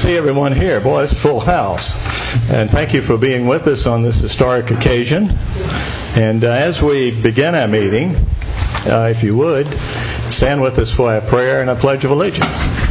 see everyone here. Boy, it's a full house. And thank you for being with us on this historic occasion. And as we begin our meeting, if you would, stand with us for a prayer and a pledge of allegiance.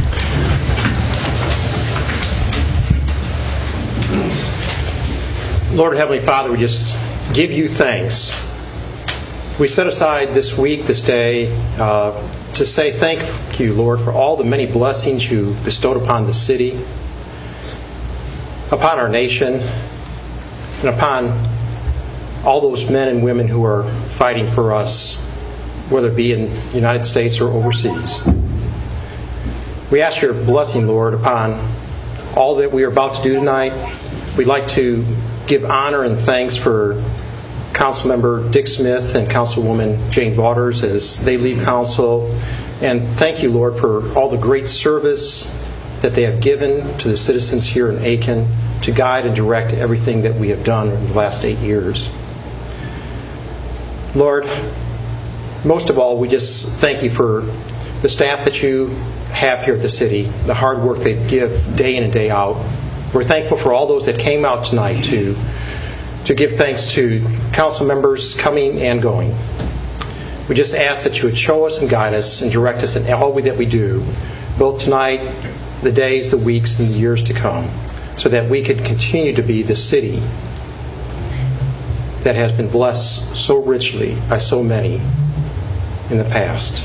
Lord, Heavenly Father, we just give you thanks. We set aside this week, this day, to say thank you, Lord, for all the many blessings you bestowed upon the city, upon our nation, and upon all those men and women who are fighting for us, whether it be in the United States or overseas. We ask your blessing, Lord, upon all that we are about to do tonight. We'd like to give honor and thanks for Councilmember Dick Smith and Councilwoman Jane Waters as they lead council. And thank you, Lord, for all the great service that they have given to the citizens here in Aiken to guide and direct everything that we have done in the last 8 years. Lord, most of all, we just thank you for the staff that you have here at the city, the hard work they give day in and day out. We're thankful for all those that came out tonight to give thanks to council members coming and going. We just ask that you would show us and guide us and direct us in all that we do, both tonight, the days, the weeks, and the years to come, so that we could continue to be the city that has been blessed so richly by so many in the past.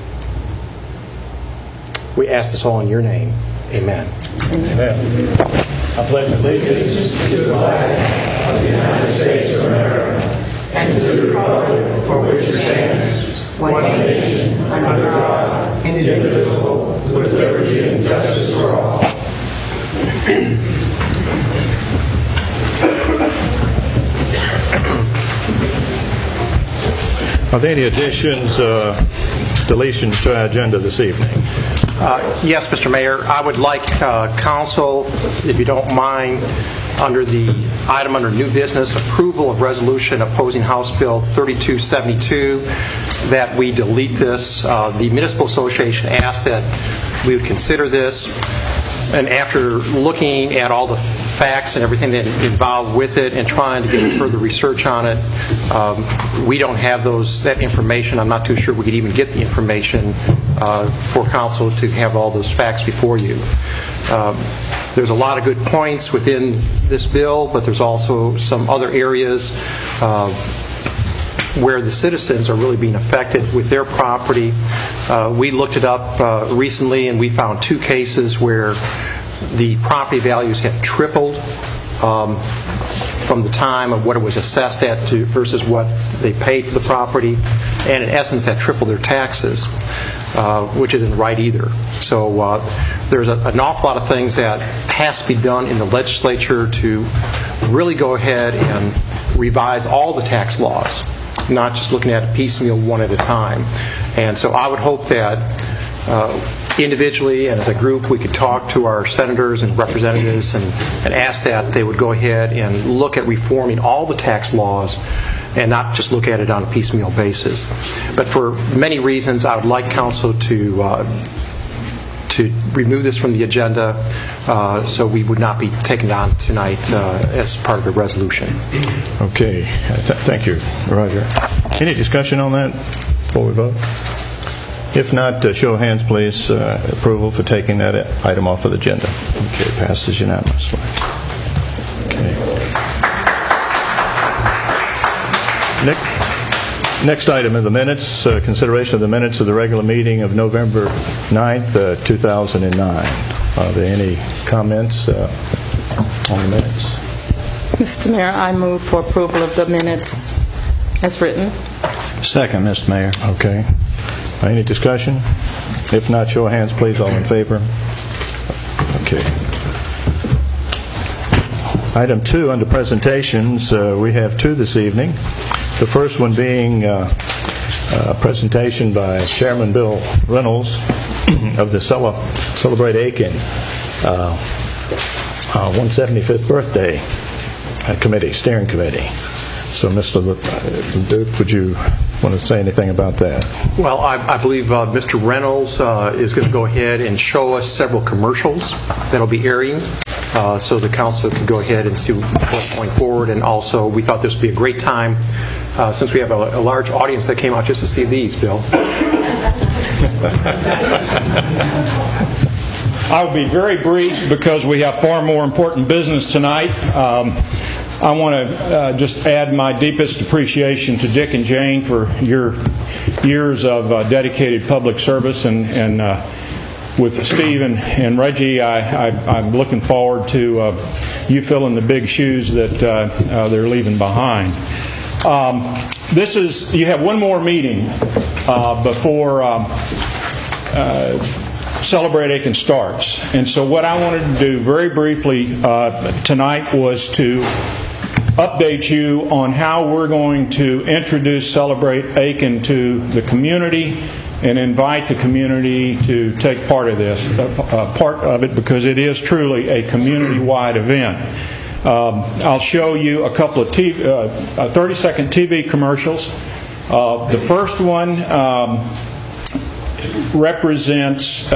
We ask this all in your name. Amen. Amen. I pledge allegiance to the flag of the United States of America and to the republic for which it stands, one nation, under God, indivisible, with liberty and justice for all. Are there any additions, deletions to our agenda this evening? Yes, Mr. Mayor. I would like council, if you don't mind, under the item under new business, approval of resolution opposing House Bill 3272, that we delete this. The Municipal Association asked that we would consider this, and after looking at all the facts and everything that involved with it and trying to get further research on it, we don't have that information. I'm not too sure we could even get the information for council to have all those facts before you. There's a lot of good points within this bill, but there's also some other areas where the citizens are really being affected with their property. We looked it up recently, and we found 2 cases where the property values have tripled from the time of what it was assessed at versus what they paid for the property, and in essence that tripled their taxes, which isn't right either. So there's an awful lot of things that has to be done in the legislature to really go ahead and revise all the tax laws, not just looking at a piecemeal one at a time. And so I would hope that individually and as a group we could talk to our senators and representatives and ask that they would go ahead and look at reforming all the tax laws and not just look at it on a piecemeal basis. But for many reasons, I would like council to remove this from the agenda so we would not be taking it on tonight as part of the resolution. Okay. Thank you, Roger. Any discussion on that before we vote? If not, show of hands, please. Approval for taking that item off of the agenda. Okay, passes unanimously. Okay. Next item in the minutes, consideration of the minutes of the regular meeting of November 9th, 2009. Are there any comments on the minutes? Mr. Mayor, I move for approval of the minutes as written. Second, Mr. Mayor. Okay. Any discussion? If not, show of hands, please. All in favor? Okay. Item 2 under presentations, we have 2 this evening. The first one being a presentation by Chairman Bill Reynolds of the Celebrate Aiken 175th Birthday Committee, Steering Committee. So, Mr. Duke, would you want to say anything about that? Well, I believe Mr. Reynolds is going to go ahead and show us several commercials that'll be airing, so the council can go ahead and see what's going forward. And also, we thought this would be a great time, since we have a large audience that came out just to see these, Bill. I'll be very brief because we have far more important business tonight. I want to just add my deepest appreciation to Dick and Jane for your years of dedicated public service, and with Steve and Reggie, I'm looking forward to you filling the big shoes that they're leaving behind. You have one more meeting before Celebrate Aiken starts, and so what I wanted to do very briefly tonight was to update you on how we're going to introduce Celebrate Aiken to the community and invite the community to take part of this, part of it, because it is truly a community-wide event. I'll show you a couple of 30-second TV commercials. The first one represents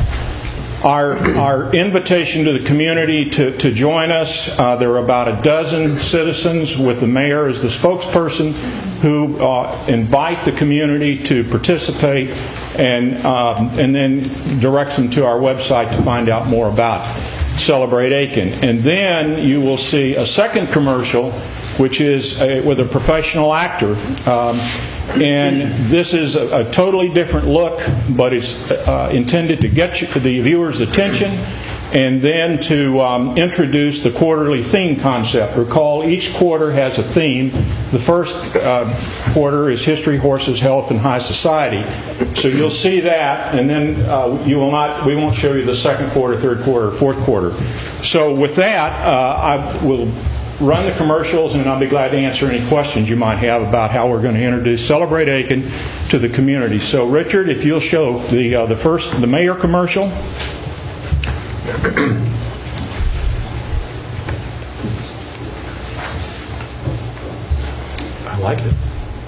our invitation to the community to join us. There are about a dozen citizens with the mayor as the spokesperson who invite the community to participate and then directs them to our website to find out more about Celebrate Aiken. And then you will see a second commercial, which is with a professional actor. And this is a totally different look, but it's intended to get the viewer's attention and then to introduce the quarterly theme concept. Recall, each quarter has a theme. The first quarter is History, Horses, Health, and High Society. So you'll see that, and then we won't show you the second quarter, third quarter, fourth quarter. So with that, I will run the commercials, and I'll be glad to answer any questions you might have about how we're going to introduce Celebrate Aiken to the community. So, Richard, if you'll show the mayor commercial. I like it.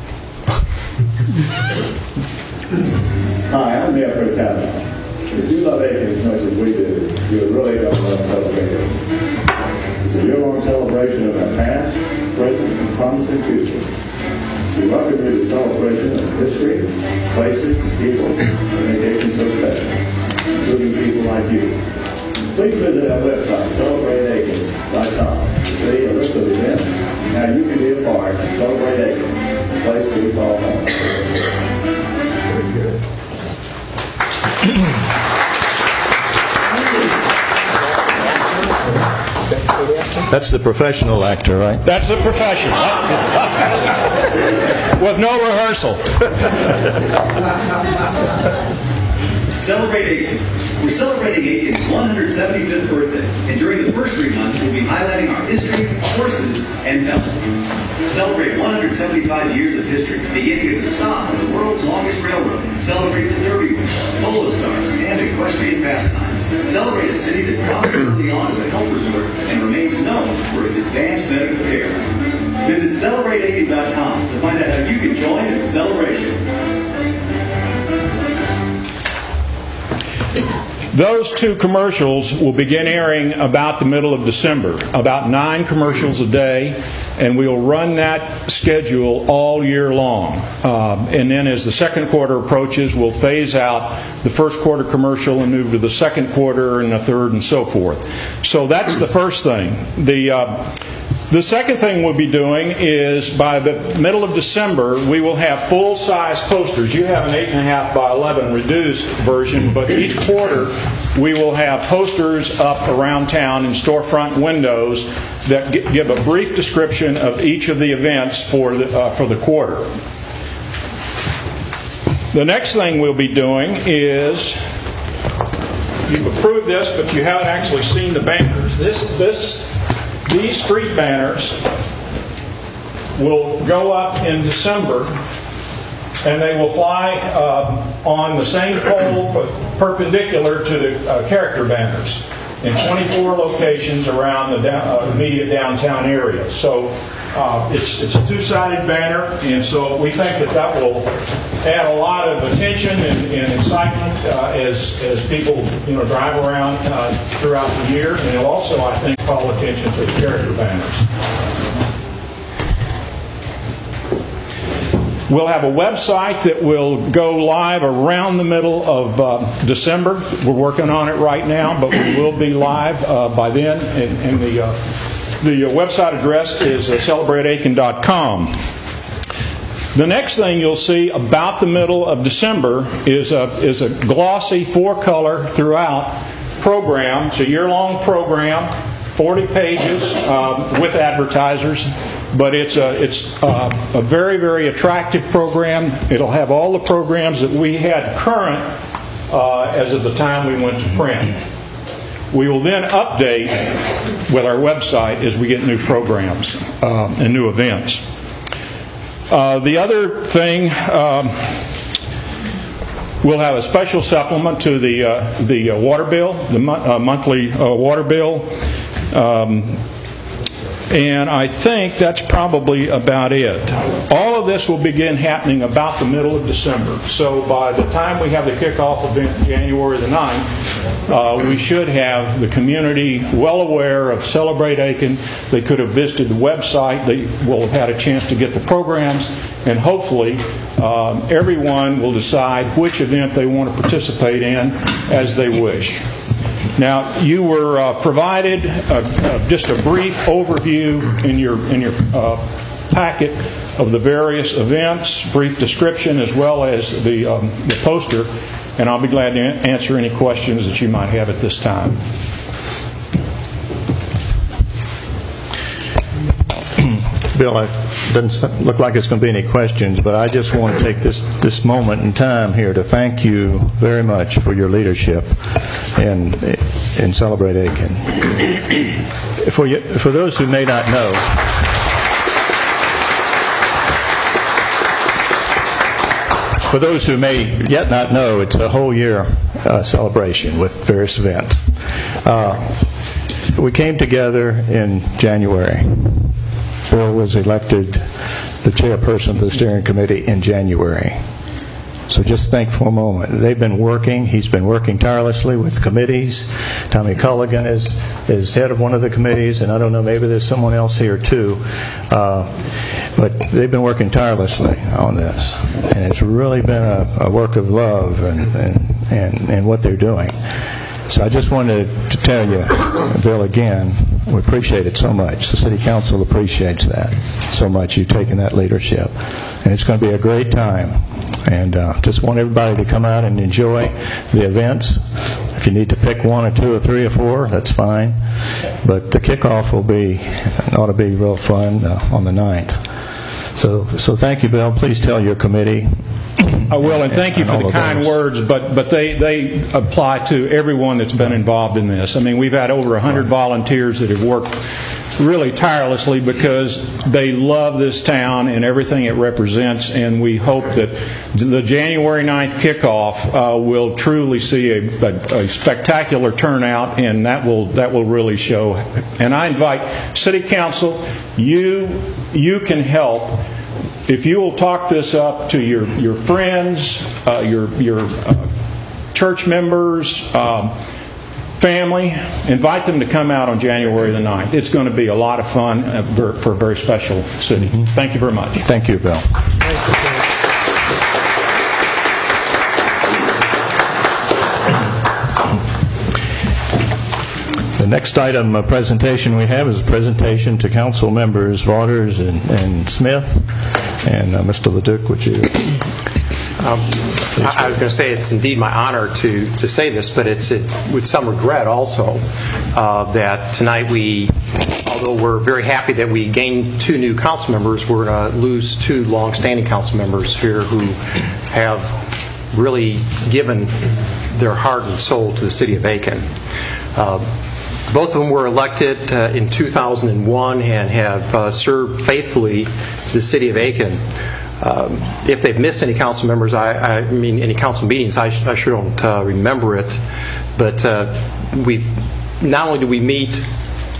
Hi, I'm Mayor Pro Tem. If you love Aiken as much as we do, you're really going to love Celebrate Aiken. It's a year-long celebration of our past, present, and promising future. We welcome you to the celebration of history, places, and people that make Aiken so special, including people like you. Please visit our website, celebrateaiken.com, to see a list of events and how you can be a part of Celebrate Aiken, a place that we call home. Very good. That's the professional actor, right? That's a professional. With no rehearsal. Celebrate Aiken. We're celebrating Aiken's 175th birthday, and during the first 3 months, we'll be highlighting our history, horses, and health. Celebrate 175 years of history, beginning as a stop of the world's longest railroad. Celebrate the Derby Wars, polo stars, and equestrian pastimes. Celebrate a city that prospered early on as a health resort and remains known for its advanced medical care. Visit CelebrateAiken.com to find out how you can join in the celebration. Those two commercials will begin airing about the middle of December, about 9 commercials a day, and we'll run that schedule all year long. And then as the second quarter approaches, we'll phase out the first quarter commercial and move to the second quarter and the third and so forth. So that's the first thing. The second thing we'll be doing is by the middle of December, we will have full-size posters. You have an 8.5 by 11 reduced version, but each quarter we will have posters up around town in storefront windows that give a brief description of each of the events for the quarter. The next thing we'll be doing is, you've approved this, but you haven't actually seen the banners. These street banners will go up in December, and they will fly on the same pole but perpendicular to the character banners in 24 locations around the immediate downtown area. So It's a two-sided banner, and so we think that will add a lot of attention and excitement as people drive around throughout the year, and it'll also, I think, call attention to the character banners. We'll have a website that will go live around the middle of December. We're working on it right now, but we will be live by then. And the website address is celebrateaiken.com. The next thing you'll see about the middle of December is a glossy 4-color throughout program. It's a year-long program, 40 pages with advertisers. But it's a very, very attractive program. It'll have all the programs that we had current as of the time we went to print. We will then update with our website as we get new programs and new events. The other thing, we'll have a special supplement to the water bill, the monthly water bill. And I think that's probably about it. All of this will begin happening about the middle of December. So by the time we have the kickoff event January the 9th, we should have the community well aware of Celebrate Aiken. They could have visited the website. They will have had a chance to get the programs. And hopefully everyone will decide which event they want to participate in as they wish. Now, you were provided just a brief overview in your packet of the various events, brief description, as well as the poster, and I'll be glad to answer any questions that you might have at this time. Bill, it doesn't look like it's going to be any questions, but I just want to take this moment in time here to thank you very much for your leadership in Celebrate Aiken. For those who may not know, for those who may yet not know, it's a whole year celebration with various events. We came together in January. Bill was elected the chairperson of the steering committee in January. So just think for a moment. They've been working. He's been working tirelessly with committees. Tommy Culligan is head of one of the committees, and I don't know, maybe there's someone else here too. But they've been working tirelessly on this, and it's really been a work of love and what they're doing. So I just wanted to tell you, Bill, again, we appreciate it so much. The City Council appreciates that so much. You've taken that leadership. And it's going to be a great time. And just want everybody to come out and enjoy the events. If you need to pick one or two or three or four, that's fine. But the kickoff ought to be real fun on the 9th. So thank you, Bill. Please tell your committee. I will, and thank you for the kind words, but they apply to everyone that's been involved in this. I mean, we've had over 100 volunteers that have worked really tirelessly because they love this town and everything it represents, and we hope that the January 9th kickoff will truly see a spectacular turnout, and that will really show. And I invite City Council, you can help. If you will talk this up to your friends, your church members, family, invite them to come out on January the 9th. It's going to be a lot of fun for a very special city. Mm-hmm. Thank you very much. Thank you, Bill. The next item of presentation we have is a presentation to council members Waters and Smith. And Mr. Leduc, would you? I was going to say it's indeed my honor to say this, but it's with some regret also that tonight although we're very happy that we gained 2 new council members, we're going to lose 2 long-standing council members here who have really given their heart and soul to the city of Aiken. Both of them were elected in 2001 and have served faithfully the city of Aiken. If they've missed any council members, I mean any council meetings, I sure don't remember it. But not only do we meet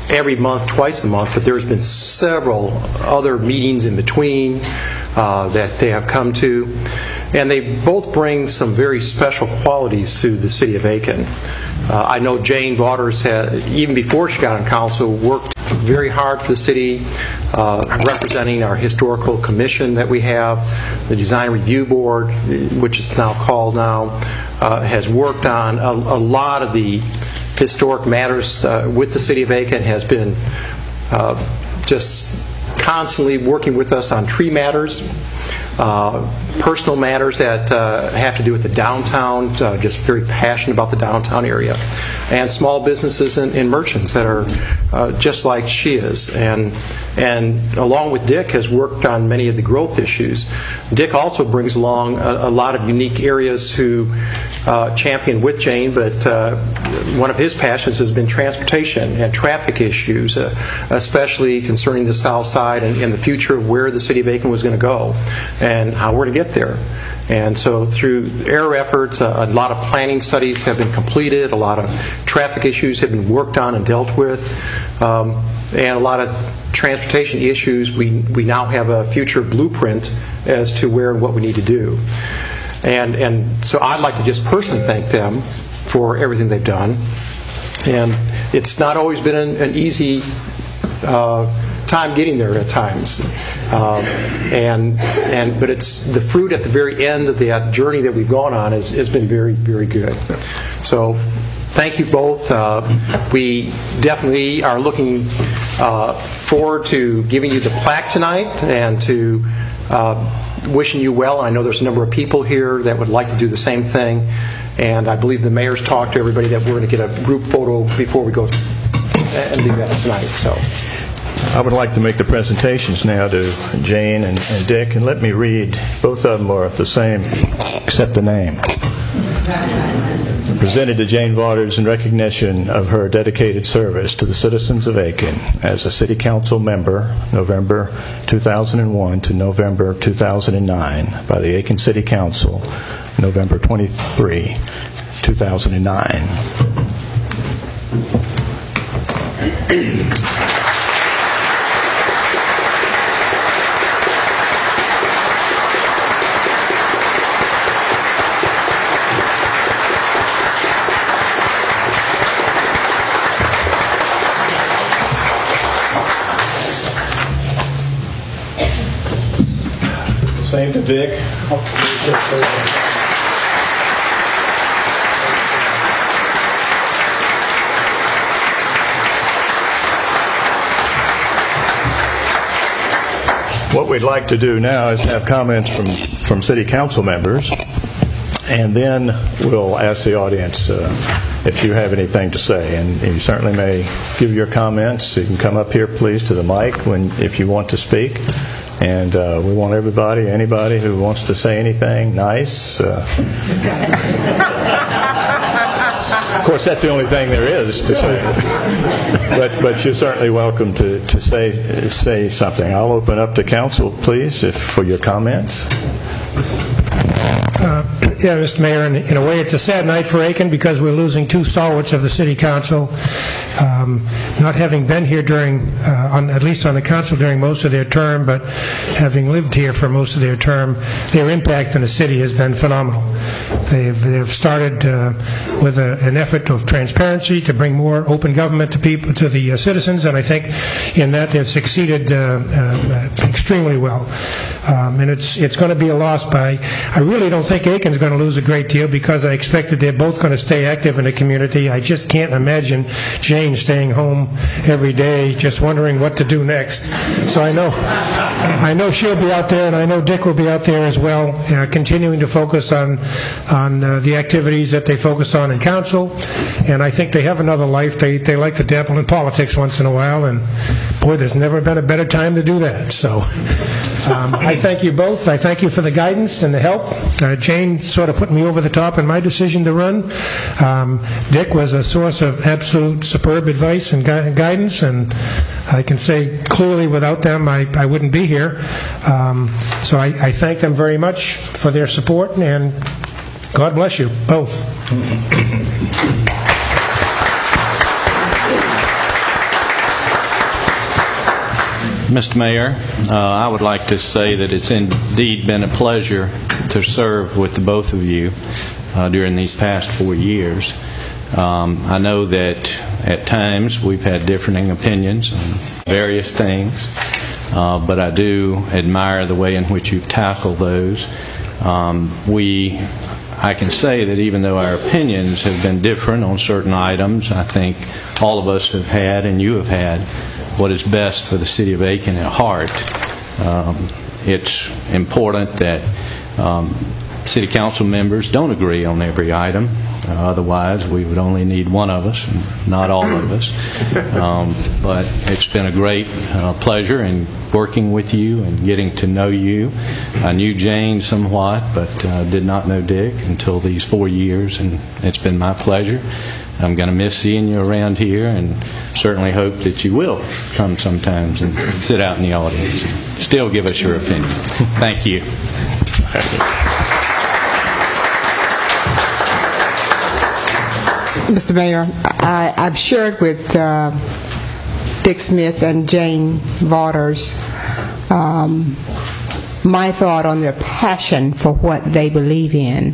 every month, twice a month, but there's been several other meetings in between that they have come to. And they both bring some very special qualities to the city of Aiken. I know Jane Waters had, even before she got on council, worked very hard for the city, representing our historical commission that we have, the design review board, which is now called now, has worked on a lot of the historic matters with the city of Aiken, has been just constantly working with us on tree matters, personal matters that have to do with the downtown, just very passionate about the downtown area, and small businesses and merchants that are just like she is. And along with Dick, has worked on many of the growth issues. Dick also brings along a lot of unique areas who champion with Jane, but one of his passions has been transportation and traffic issues, especially concerning the south side and the future of where the city of Aiken was going to go and how we're to get there. And so through their efforts, a lot of planning studies have been completed, a lot of traffic issues have been worked on and dealt with, and a lot of transportation issues. We now have a future blueprint as to where and what we need to do. And so I'd like to just personally thank them for everything they've done. And it's not always been an easy time getting there at times, but it's the fruit at the very end of that journey that we've gone on has been very, very good. So thank you both. We definitely are looking forward to giving you the plaque tonight and to wishing you well. I know there's a number of people here that would like to do the same thing, and I believe the mayor's talked to everybody that we're going to get a group photo before we go and do that tonight. So I would like to make the presentations now to Jane and Dick, and let me read. Both of them are the same, except the name. Presented to Jane Waters in recognition of her dedicated service to the citizens of Aiken as a City Council member, November 2001 to November 2009, by the Aiken City Council, November 23, 2009. Same to Dick. What we'd like to do now is have comments from City Council members, and then we'll ask the audience if you have anything to say. And you certainly may give your comments. You can come up here, please, to the mic if you want to speak. And we want anybody who wants to say anything nice. Of course, that's the only thing there is to say. But you're certainly welcome to say something. I'll open up to council, please, for your comments. Yeah, Mr. Mayor, in a way it's a sad night for Aiken because we're losing two stalwarts of the City Council. Not having been here at least on the council during most of their term, but having lived here for most of their term, their impact in the city has been phenomenal. They've started with an effort of transparency to bring more open government to the citizens, and I think in that they've succeeded extremely well. And it's going to be a loss I really don't think Aiken's going to lose a great deal because I expect that they're both going to stay active in the community. I just can't imagine Jane staying home every day just wondering what to do next. So I know she'll be out there, and I know Dick will be out there as well, continuing to focus on the activities that they focused on in council. And I think they have another life. They like to dabble in politics once in a while, and boy, there's never been a better time to do that. So I thank you both. I thank you for the guidance and the help. Jane sort of put me over the top in my decision to run. Dick was a source of absolute superb advice and guidance, and I can say clearly without them I wouldn't be here. So I thank them very much for their support, and God bless you both. Mr. Mayor, I would like to say that it's indeed been a pleasure to serve with the both of you during these past 4 years. I know that at times we've had differing opinions on various things, but I do admire the way in which you've tackled those. I can say that even though our opinions have been different on certain items, I think all of us have had, and you have had, what is best for the City of Aiken at heart. It's important that City Council members don't agree on every item. Otherwise, we would only need one of us, and not all of us. But it's been a great pleasure in working with you and getting to know you. I knew Jane somewhat, but did not know Dick until these 4 years, and it's been my pleasure. I'm going to miss seeing you around here, and certainly hope that you will come sometimes and sit out in the audience. Still give us your opinion. Thank you. Mr. Mayor, I've shared with Dick Smith and Jane Waters my thought on their passion for what they believe in.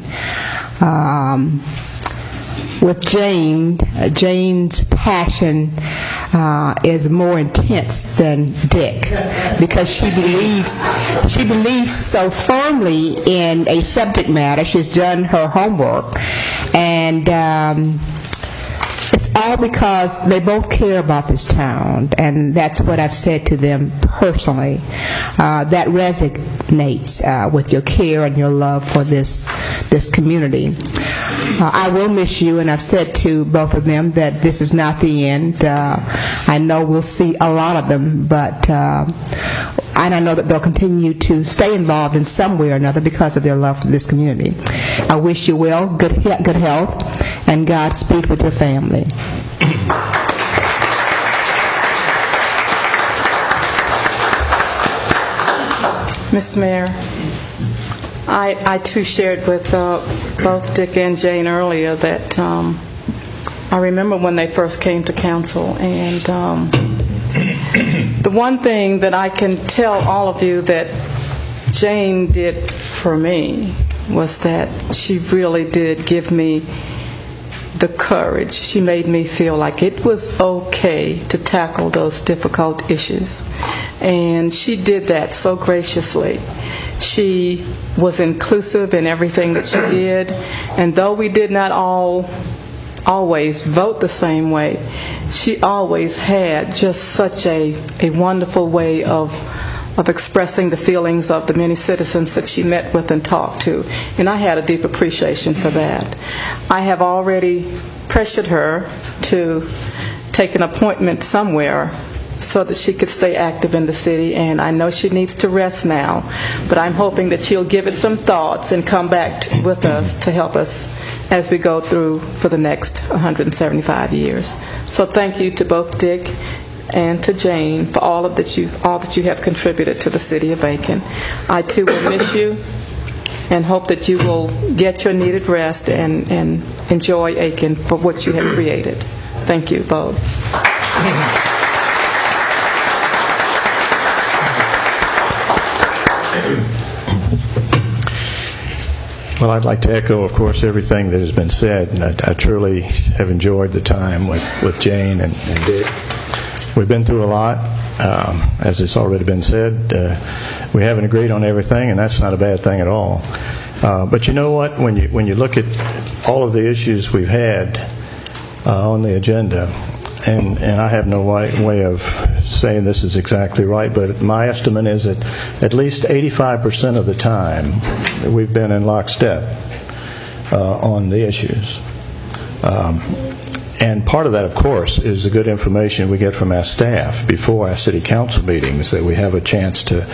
With Jane's passion is more intense than Dick, because she believes so firmly in a subject matter. She's done her homework, and it's all because they both care about this town, and that's what I've said to them personally. That resonates with your care and your love for this community. I will miss you, and I've said to both of them that this is not the end. I know we'll see a lot of them, but and I know that they'll continue to stay involved in some way or another because of their love for this community. I wish you well, good health, and Godspeed with your family. Ms. Mayor, I too shared with both Dick and Jane earlier that I remember when they first came to council, and the one thing that I can tell all of you that Jane did for me was that she really did give me the courage. She made me feel like it was okay to tackle those difficult issues, and she did that so graciously. She was inclusive in everything that she did, and though we did not always vote the same way, she always had just such a wonderful way of expressing the feelings of the many citizens that she met with and talked to, and I had a deep appreciation for that. I have already pressured her to take an appointment somewhere so that she could stay active in the city, and I know she needs to rest now, but I'm hoping that she'll give it some thoughts and come back with us to help us as we go through for the next 175 years. So thank you to both Dick and to Jane for all that you have contributed to the city of Aiken. I too will miss you and hope that you will get your needed rest and enjoy Aiken for what you have created. Thank you both. Well, I'd like to echo, of course, everything that has been said, and I truly have enjoyed the time with Jane and Dick. We've been through a lot, as it's already been said. We haven't agreed on everything, and that's not a bad thing at all. But you know what? When you look at all of the issues we've had on the agenda, and I have no way of saying this is exactly right, but my estimate is that at least 85% of the time we've been in lockstep on the issues. And part of that, of course, is the good information we get from our staff before our city council meetings, that we have a chance to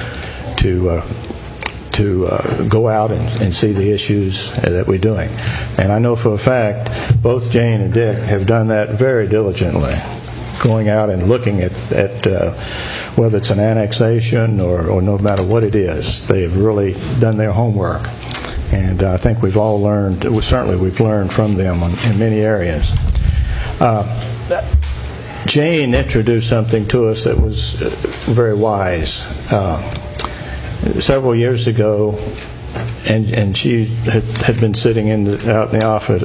go out and see the issues that we're doing. And I know for a fact both Jane and Dick have done that very diligently, going out and looking at whether it's an annexation or no matter what it is. They've really done their homework. And I think we've all learned, certainly we've learned from them in many areas. Jane introduced something to us that was very wise. Several years ago, and she had been sitting out in the office,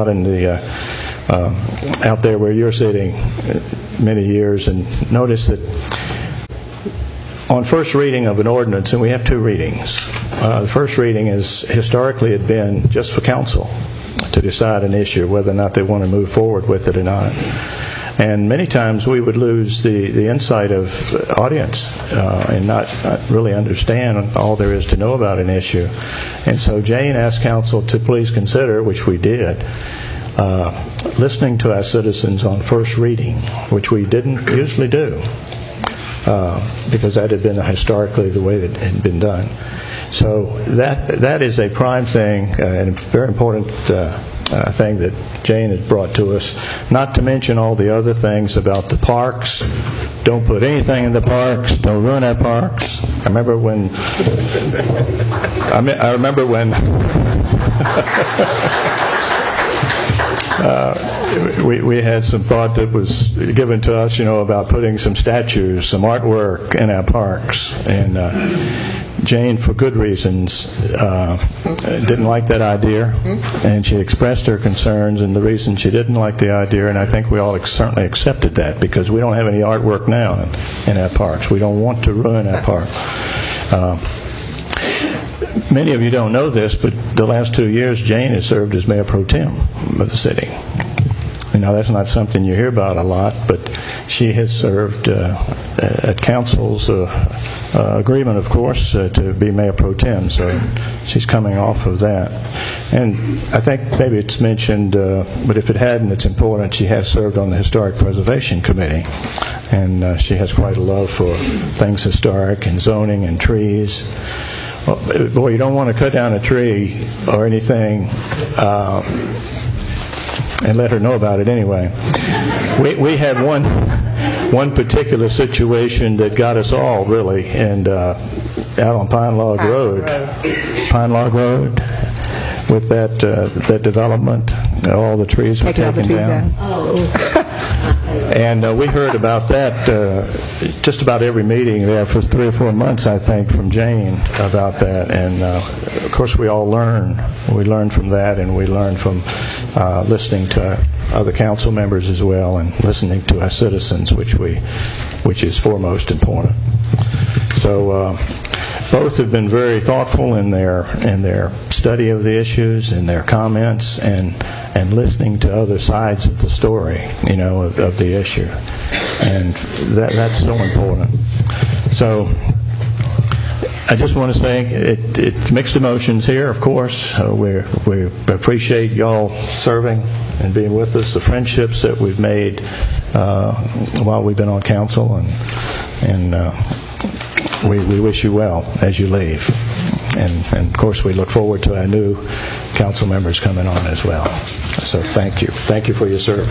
out there where you're sitting many years, and noticed that on first reading of an ordinance, and we have two readings, the first reading is historically had been just for council to decide an issue, whether or not they want to move forward with it or not. And many times we would lose the insight of audience and not really understand all there is to know about an issue. And so Jane asked council to please consider, which we did, listening to our citizens on first reading, which we didn't usually do, because that had been historically the way that it had been done. So that is a prime thing and a very important thing that Jane has brought to us, not to mention all the other things about the parks. Don't put anything in the parks. Don't ruin our parks. I remember when we had some thought that was given to us, about putting some statues, some artwork in our parks, and Jane, for good reasons, didn't like that idea, and she expressed her concerns and the reason she didn't like the idea, and I think we all certainly accepted that, because we don't have any artwork now in our parks. We don't want to ruin our park. Many of you don't know this, but the last 2 years, Jane has served as Mayor Pro Tem of the city. That's not something you hear about a lot, but she has served at council's agreement, of course, to be Mayor Pro Tem, so she's coming off of that. And I think maybe it's mentioned, but if it hadn't, it's important, she has served on the Historic Preservation Committee, and she has quite a love for things historic and zoning and trees. Boy, you don't want to cut down a tree or anything and let her know about it anyway. We had one particular situation that got us all, really, and out on Pine Log Road, with that development, all the trees were taken down. And we heard about that just about every meeting there for 3 or 4 months, I think, from Jane about that. And of course, we all learn. We learn from that, and we learn from listening to other council members as well, and listening to our citizens, which is foremost important. So both have been very thoughtful in their study of the issues and their comments, and listening to other sides of the story, of the issue, and that's so important. So I just want to say it's mixed emotions here, of course. We appreciate y'all serving and being with us, the friendships that we've made while we've been on council, and we wish you well as you leave. And of course, we look forward to our new council members coming on as well. So thank you. Thank you for your service.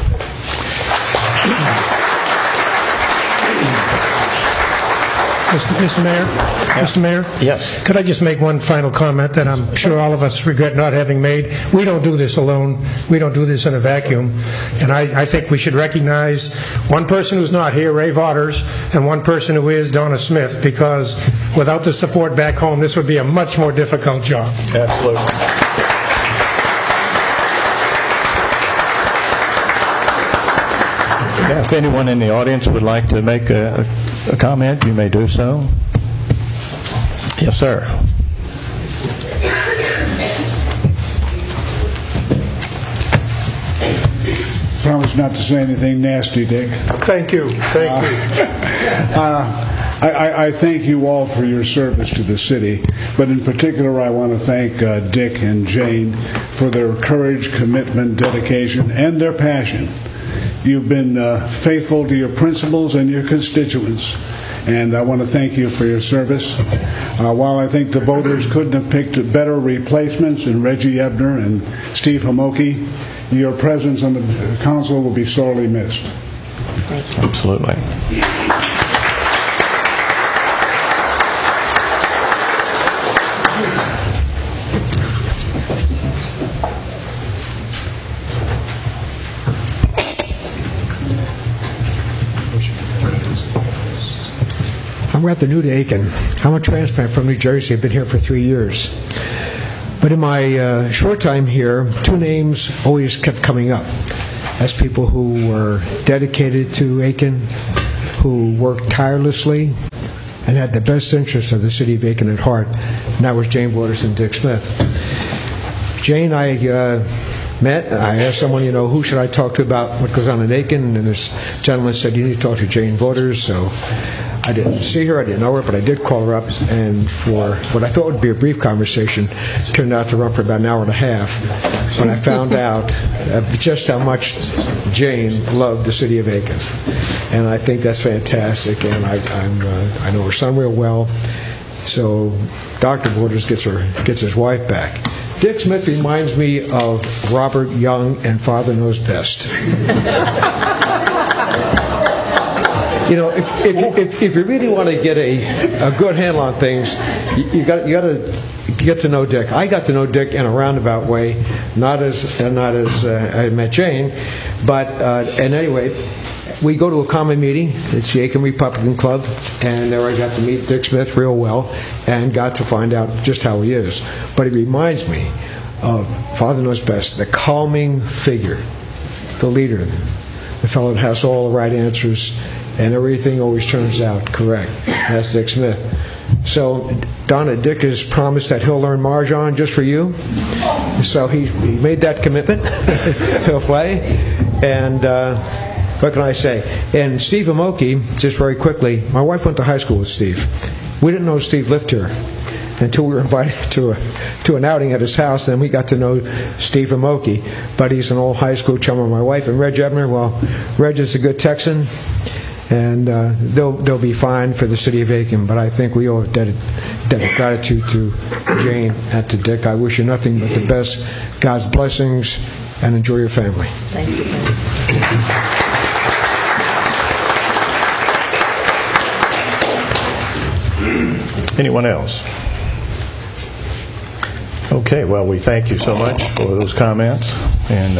Mr. Mayor? Mr. Mayor? Yes. Could I just make one final comment that I'm sure all of us regret not having made? We don't do this alone. We don't do this in a vacuum. And I think we should recognize one person who's not here, Ray Vaughters, and one person who is, Donna Smith, because without the support back home, this would be a much more difficult job. Absolutely. If anyone in the audience would like to make a comment, you may do so. Yes, sir. Promise not to say anything nasty, Dick. Thank you. Thank you. I thank you all for your service to the city, but in particular I want to thank Dick and Jane for their courage, commitment, dedication, and their passion. You've been faithful to your principles and your constituents, and I want to thank you for your service. While I think the voters couldn't have picked better replacements in Reggie Ebner and Steve Homoki, your presence on the council will be sorely missed. Absolutely. I'm rather new to Aiken. I'm a transplant from New Jersey. I've been here for 3 years. But in my short time here, two names always kept coming up as people who were dedicated to Aiken, who worked tirelessly, and had the best interests of the city of Aiken at heart, and that was Jane Waters and Dick Smith. Jane, I met. I asked someone, who should I talk to about what goes on in Aiken, and this gentleman said, you need to talk to Jane Waters. So I didn't see her, I didn't know her, but I did call her up, and for what I thought would be a brief conversation, turned out to run for about an hour and a half, when I found out just how much Jane loved the city of Aiken. And I think that's fantastic, and I know her son real well. So Dr. Waters gets his wife back. Dick Smith reminds me of Robert Young and Father Knows Best. If you really want to get a good handle on things, you got to get to know Dick. I got to know Dick in a roundabout way, not as I met Jane, but and anyway, we go to a common meeting. It's the Aiken Republican Club, and there I got to meet Dick Smith real well and got to find out just how he is. But he reminds me of Father Knows Best, the calming figure, the leader, the fellow that has all the right answers, and everything always turns out correct. That's Dick Smith. So, Donna, Dick has promised that he'll learn Mahjong just for you. So he made that commitment. He'll play. And what can I say? And Steve Amoki, just very quickly, my wife went to high school with Steve. We didn't know Steve lived here until we were invited to an outing at his house. Then we got to know Steve Amoki. But he's an old high school chum of my wife. And Reg Ebner, well, Reg is a good Texan. And they'll be fine for the city of Aiken. But I think we owe a debt of gratitude to Jane and to Dick. I wish you nothing but the best. God's blessings, and enjoy your family. Thank you. Anyone else? Okay, well, we thank you so much for those comments, and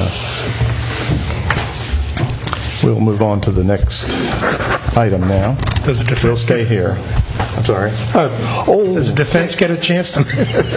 we'll move on to the next item now. Does the defense We'll stay here. I'm sorry. Does the defense get a chance to?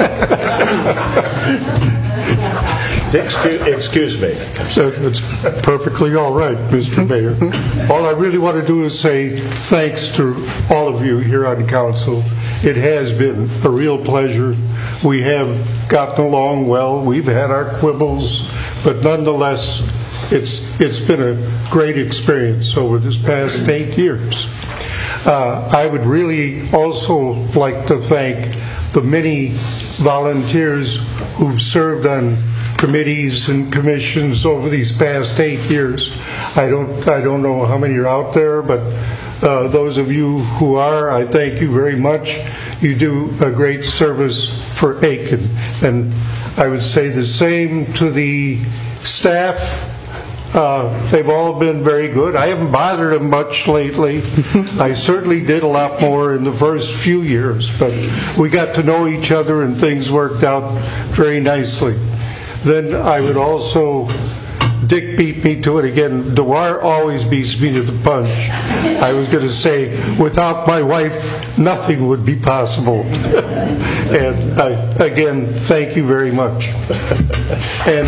Excuse me. It's perfectly all right, Mr. Mayor. All I really want to do is say thanks to all of you here on council. It has been a real pleasure. We have gotten along well. We've had our quibbles, but nonetheless, it's been a great experience over this past 8 years. I would really also like to thank the many volunteers who've served on committees and commissions over these past 8 years. I don't know how many are out there, but those of you who are, I thank you very much. You do a great service for Aiken. And I would say the same to the staff. They've all been very good. I haven't bothered them much lately. I certainly did a lot more in the first few years, but we got to know each other and things worked out very nicely. Then I would also, Dick beat me to it again. Dewar always beats me to the punch. I was going to say, without my wife, nothing would be possible. And again, thank you very much. And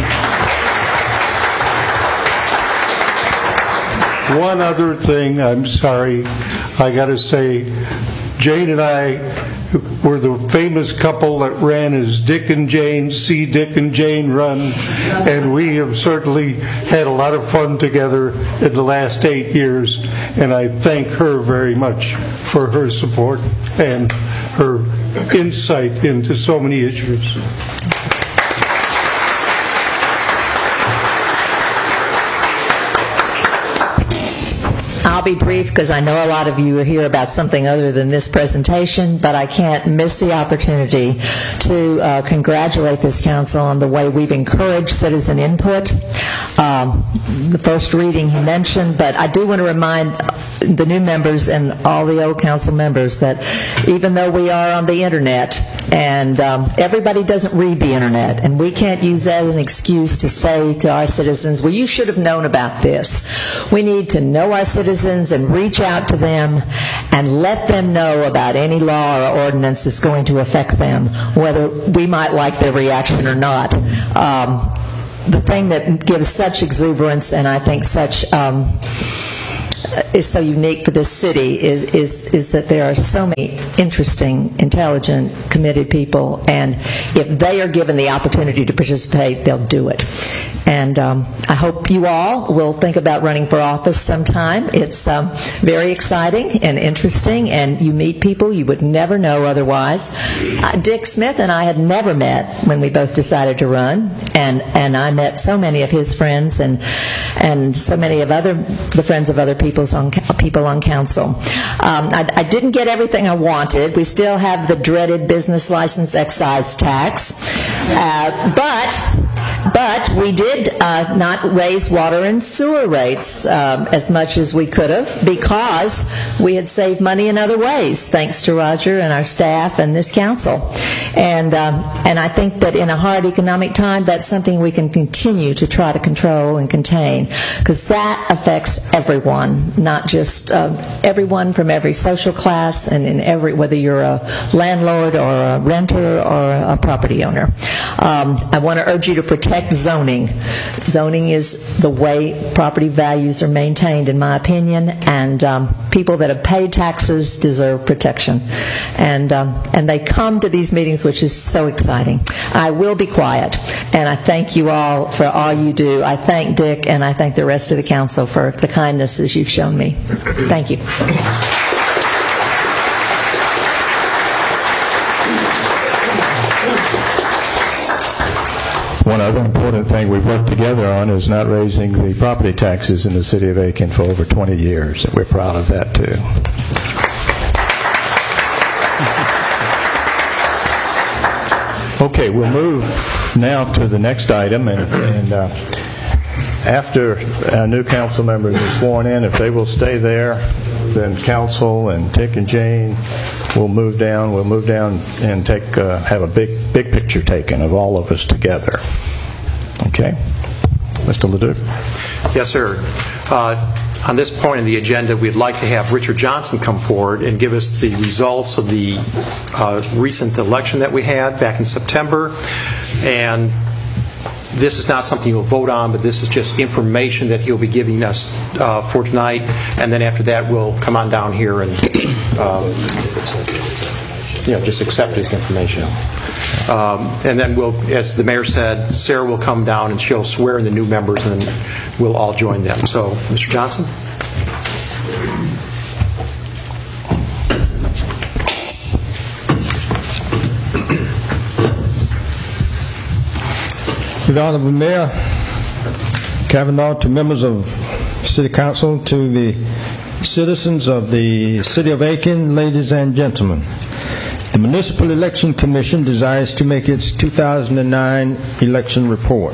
one other thing, I'm sorry, I got to say, Jane and I were the famous couple that ran as Dick and Jane, see Dick and Jane run, and we have certainly had a lot of fun together in the last 8 years, and I thank her very much for her support and her insight into so many issues. I'll be brief because I know a lot of you are here about something other than this presentation, but I can't miss the opportunity to congratulate this council on the way we've encouraged citizen input. The first reading he mentioned, but I do want to remind the new members and all the old council members that even though we are on the internet, and everybody doesn't read the internet, and we can't use that as an excuse to say to our citizens, well, you should have known about this. We need to know our citizens and reach out to them and let them know about any law or ordinance that's going to affect them, whether we might like their reaction or not. The thing that gives such exuberance and I think such is so unique for this city is that there are so many interesting, intelligent, committed people, and if they are given the opportunity to participate, they'll do it. And I hope you all will think about running for office sometime. It's very exciting and interesting, and you meet people you would never know otherwise. Dick Smith and I had never met when we both decided to run, and I met so many of his friends and so many of the friends of other people on council. I didn't get everything I wanted. We still have the dreaded business license excise tax, but we did not raise water and sewer rates as much as we could have because we had saved money in other ways, thanks to Roger and our staff and this council. And I think that in a hard economic time, that's something we can continue to try to control and contain, because that affects everyone, not just everyone from every social class and in whether you're a landlord or a renter or a property owner. I want to urge you to protect zoning. Zoning is the way property values are maintained, in my opinion, and people that have paid taxes deserve protection. And they come to these meetings, which is so exciting. I will be quiet, and I thank you all for all you do. I thank Dick, and I thank the rest of the council for the kindnesses you've shown me. Thank you. One other important thing we've worked together on is not raising the property taxes in the city of Aiken for over 20 years, and we're proud of that too. Okay, we'll move now to the next item, and after our new council members are sworn in, if they will stay there, then council and Dick and Jane will move down. We'll move down and have a big picture taken of all of us together. Okay, Mr. Ledoux. Yes, sir. On this point in the agenda, we'd like to have Richard Johnson come forward and give us the results of the recent election that we had back in September. And this is not something you'll vote on, but this is just information that he'll be giving us for tonight. And then after that, we'll come on down here and just accept his information. And then we'll, as the mayor said, Sarah will come down and she'll swear in the new members, and then we'll all join them. So, Mr. Johnson. Good Honorable Mayor Kavanaugh, to members of City Council, to the citizens of the City of Aiken, ladies and gentlemen. The Municipal Election Commission desires to make its 2009 election report.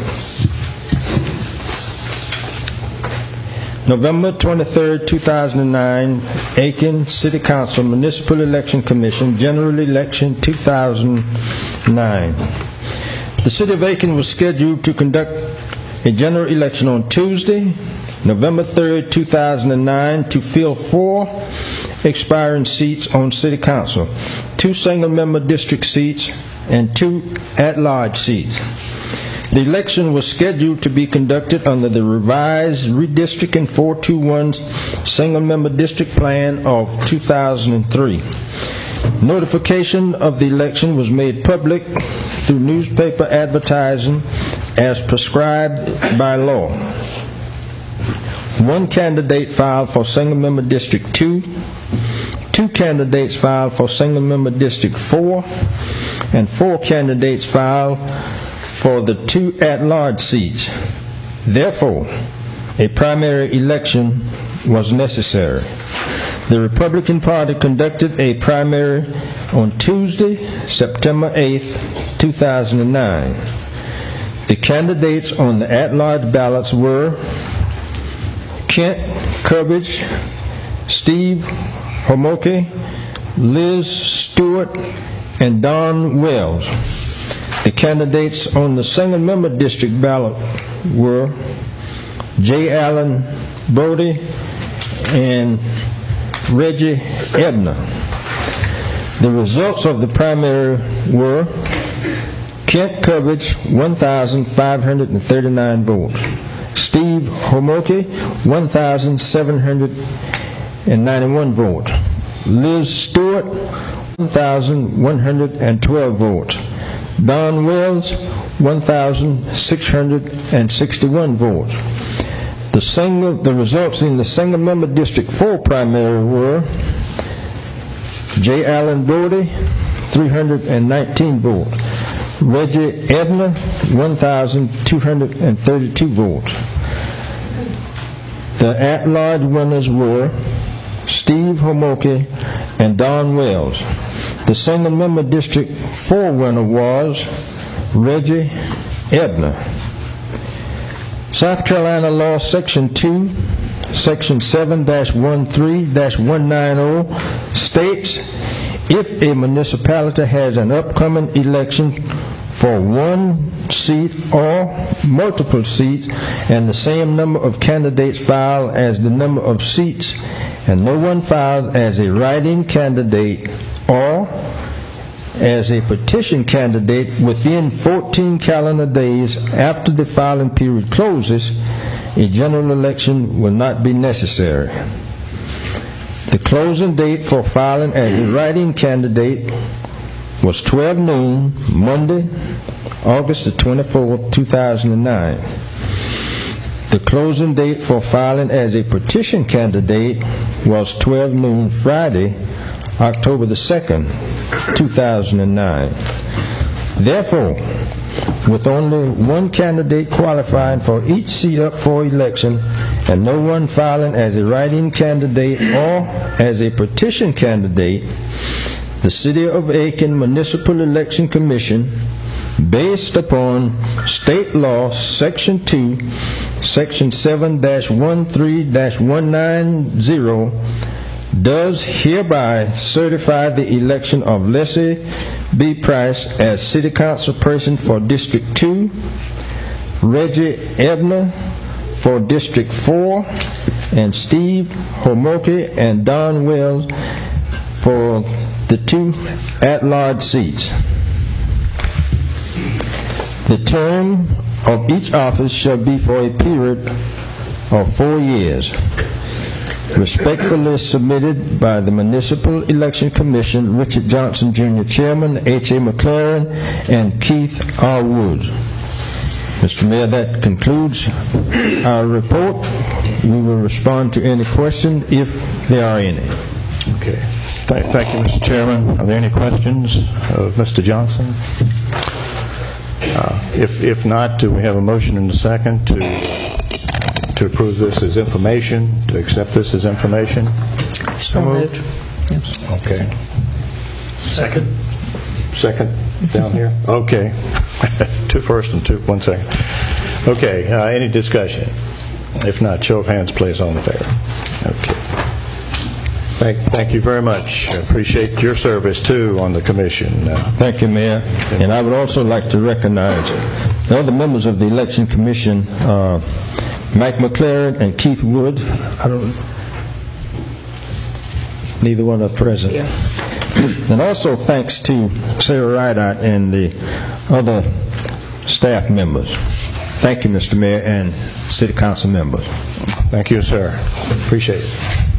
November 23, 2009, Aiken City Council Municipal Election Commission General Election 2009. The City of Aiken was scheduled to conduct a general election on Tuesday, November 3, 2009, to fill 4 expiring seats on City Council, 2 single-member district seats, and 2 at-large seats. The election was scheduled to be conducted under the revised redistricting 421 single-member district plan of 2003. Notification of the election was made public through newspaper advertising as prescribed by law. 1 candidate filed for single-member District 2, 2 candidates filed for single-member District 4, and 4 candidates filed for the 2 at-large seats. Therefore, a primary election was necessary. The Republican Party conducted a primary on Tuesday, September 8, 2009. The candidates on the at-large ballots were Kent Curbridge, Steve Homoke, Liz Stewart, and Don Wells. The candidates on the single-member district ballot were J. Allen Brody and Reggie Ebner. The results of the primary were Kent Cubbage, 1,539 votes. Steve Homoke, 1,791 votes. Liz Stewart, 1,112 votes. Don Wells, 1,661 votes. The results in the single-member District 4 primary were J. Allen Brody, 319 votes. Reggie Ebner, 1,232 votes. The at-large winners were Steve Homoke and Don Wells. The single-member District 4 winner was Reggie Ebner. South Carolina Law Section 2, Section 7-13-190 states, if a municipality has an upcoming election for one seat or multiple seats and the same number of candidates filed as the number of seats and no one filed as a write-in candidate or as a petition candidate within 14 calendar days after the filing period closes, a general election will not be necessary. The closing date for filing as a write-in candidate was 12 noon, Monday, August the 24th, 2009. The closing date for filing as a petition candidate was 12 noon, Friday, October the 2nd, 2009. Therefore, with only one candidate qualifying for each seat up for election and no one filing as a write-in candidate or as a petition candidate, the City of Aiken Municipal Election Commission, based upon State Law Section 2, Section 7-13-190, does hereby certify the election of Leslie B. Price as City Council Person for District 2, Reggie Ebner for District 4, and Steve Homoke and Don Wells for the 2 at-large seats. The term of each office shall be for a period of 4 years. Respectfully submitted by the Municipal Election Commission, Richard Johnson, Jr., Chairman, H.A. McLaren, and Keith R. Woods. Mr. Mayor, that concludes our report. We will respond to any question if there are any. Okay. Thank you, Mr. Chairman. Are there any questions of Mr. Johnson? If not, do we have a motion and a second to approve this as information, to accept this as information? So moved. Yes. Okay. Second. Second down here? Okay. 2 first and 1 second. Okay. Any discussion? If not, show of hands, please, all in favor. Okay. Thank you very much. I appreciate your service, too, on the commission. Thank you, Mayor. And I would also like to recognize the other members of the Election Commission, Mike McLaren and Keith Wood. Neither one are present. Yeah. And also thanks to Sarah Rideout and the other staff members. Thank you, Mr. Mayor, and City Council members. Thank you, sir. Appreciate it.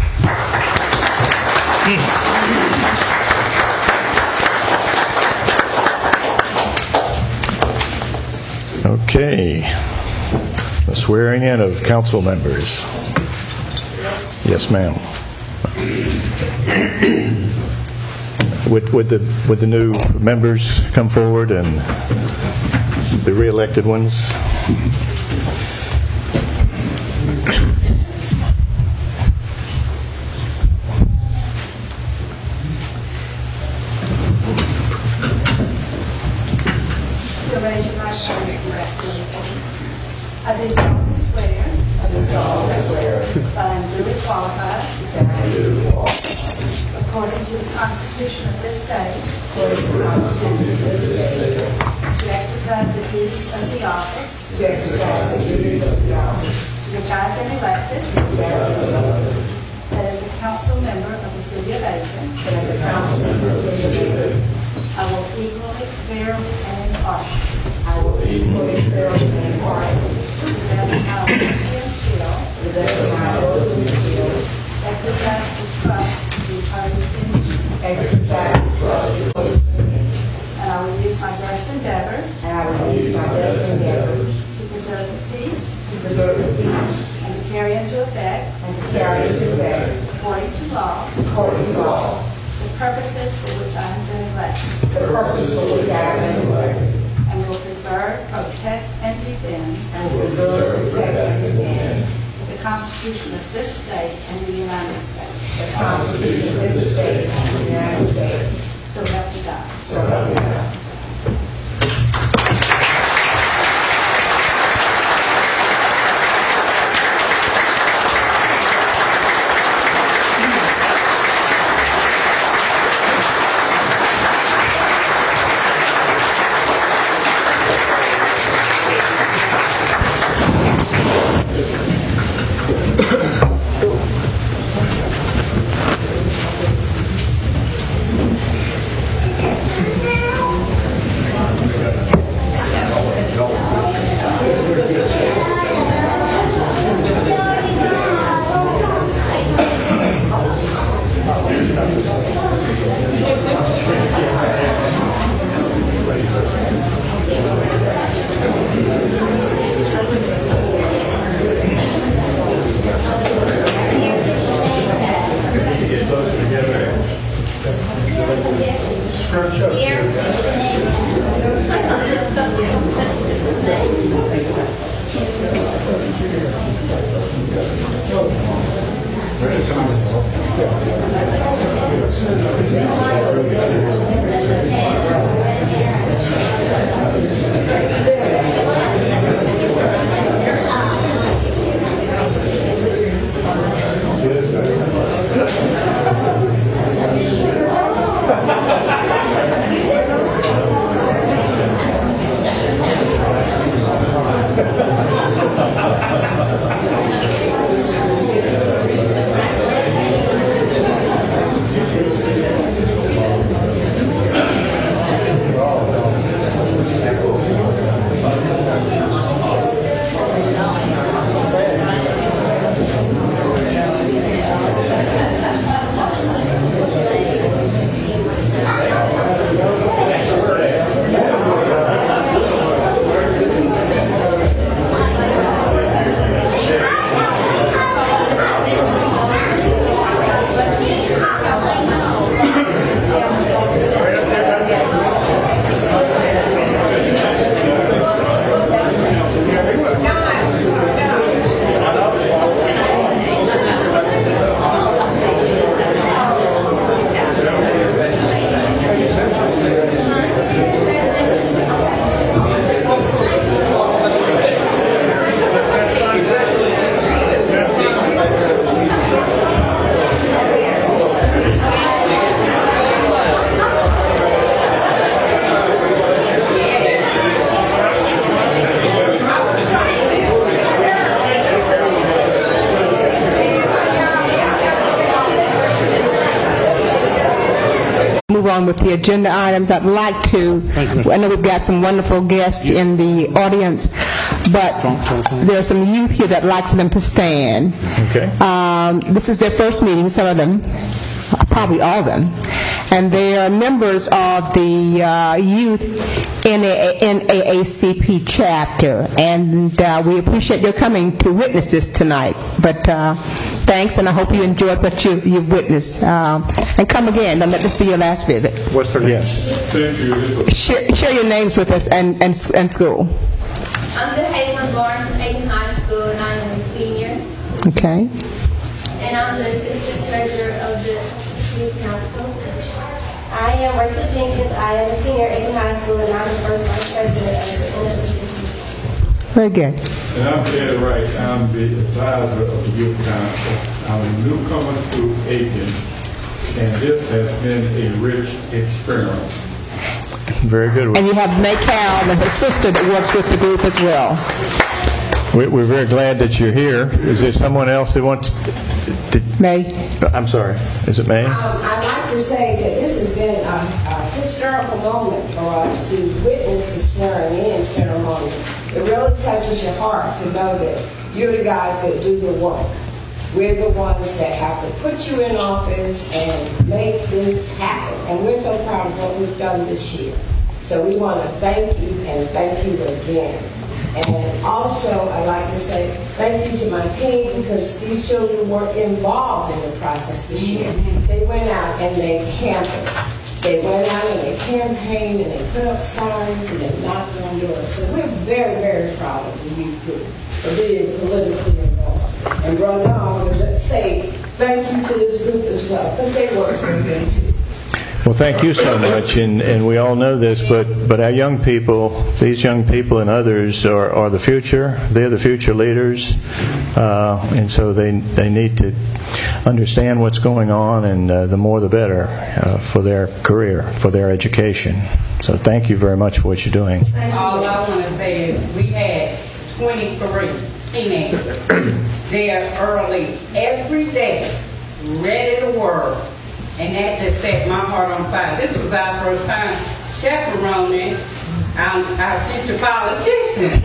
Okay. The swearing in of council members. Yes, ma'am. Would the new members come forward, and the re-elected ones? I do solemnly swear that I am duly qualified, according to the Constitution of this state, to exercise the duties of the office to which I have been elected, that as a council member of the city of Aiken, I will equally, fairly, and impartially, to the best of my ability and skill, exercise the trust due and I will use my best endeavors to preserve the peace and to carry into effect according to law the purposes for which I have been elected and will preserve, protect, and defend the Constitution of this state and the United States. So help me God. On with the agenda items. I'd like to, I know we've got some wonderful guests in the audience, but there are some youth here that'd like for them to stand. Okay. This is their first meeting, some of them, probably all of them, and they are members of the youth NAACP chapter, and we appreciate your coming to witness this tonight. But thanks, and I hope you enjoyed what you've witnessed. And come again. Don't let this be your last visit. What's their name? Yes. Share your names with us and school. I'm the Hazelyn Lawrence from Aiken High School, and I am a senior. Okay. And I'm the assistant treasurer of the youth council. I am Rachel Jenkins. I am a senior at Aiken High School, and I'm the first vice president of the NAACP. Very good. And I'm Eddie Rice. I'm the advisor of the Youth Council. I'm a newcomer to Aiken, and this has been a rich experience. Very good. And you have May Carroll and her sister that works with the group as well. We're very glad that you're here. Is there someone else that wants to... May? I'm sorry. Is it May? I'd like to say that this has been a historical moment for us to witness the swearing-in ceremony. It really touches your heart to know that you're the guys that do the work. We're the ones that have to put you in office and make this happen. And we're so proud of what we've done this year. So we want to thank you and thank you again. And also, I'd like to say thank you to my team because these children were involved in the process this year. They went out and they canvassed. They went out and they campaigned and they put up signs and they knocked on doors. So we're very, very proud of the youth group for being politically involved. And Brother, I want to say thank you to this group as well because they work very good too. Well, thank you so much, and we all know this, but our young people, these young people and others are the future. They're the future leaders, and so they need to understand what's going on, and the more the better for their career, for their education. So thank you very much for what you're doing. All I want to say is we had 23 teenagers there early every day, ready to work. And that just set my heart on fire. This was our first time chaperoning our future politician.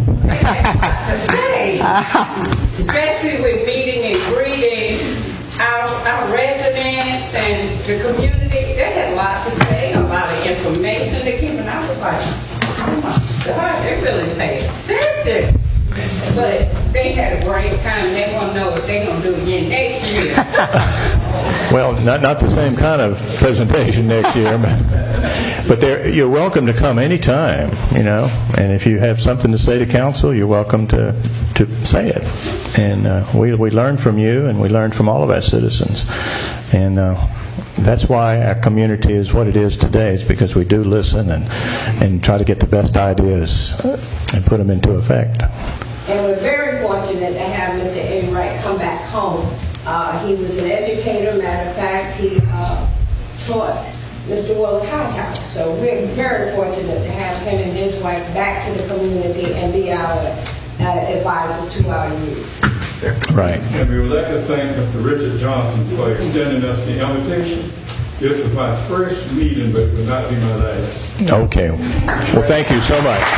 Especially with meeting and greeting our residents and the community. They had a lot to say, a lot of information to keep, and I was like, oh my God, they really paid attention. But they had a great time. They want to know what they're going to do again next year. Well, not the same kind of presentation next year, but you're welcome to come anytime, and if you have something to say to council, you're welcome to say it. And we learn from you, and we learn from all of our citizens. And that's why our community is what it is today. It's because we do listen and try to get the best ideas and put them into effect. And we're very fortunate to have Mr. Eddie Wright come back home. He was an educator. Matter of fact, he taught Mr. Willa Hightower. So we're very fortunate to have him and his wife back to the community and be our advisor to our youth. Right. And we would like to thank Mr. Richard Johnson for extending us the invitation. This was my first meeting, but it will not be my last. Okay. Well, thank you so much.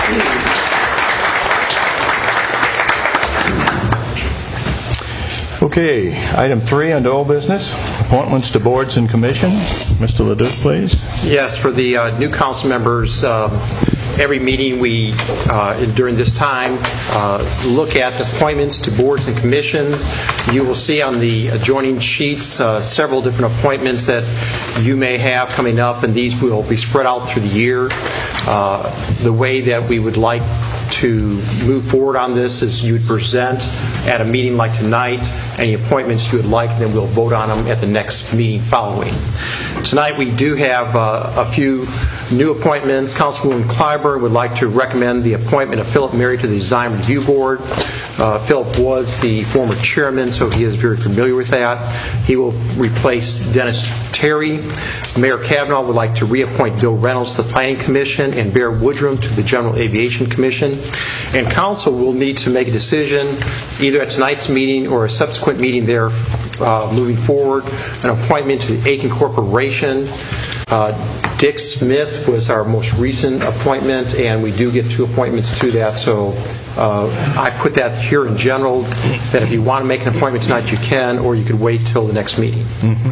Okay, item 3 under old business, appointments to boards and commissions. Mr. Leduc, please. Yes, for the new council members, every meeting we, during this time, look at appointments to boards and commissions. You will see on the adjoining sheets several different appointments that you may have coming up, and these will be spread out through the year. The way that we would like to move forward on this is you would present at a meeting like tonight any appointments you would like, and then we'll vote on them at the next meeting following. Tonight we do have a few new appointments. Councilwoman Clyburn would like to recommend the appointment of Philip Mary to the Design Review Board. Philip was the former chairman, so he is very familiar with that. He will replace Dennis Terry. Mayor Kavanaugh would like to reappoint Bill Reynolds to the Planning Commission and Bear Woodrum to the General Aviation Commission. And council will need to make a decision either at tonight's meeting or a subsequent meeting there moving forward. An appointment to the Aiken Corporation. Dick Smith was our most recent appointment, and we do get 2 appointments to that, so I put that here in general, that if you want to make an appointment tonight, you can, or you could wait till the next meeting. Mm-hmm.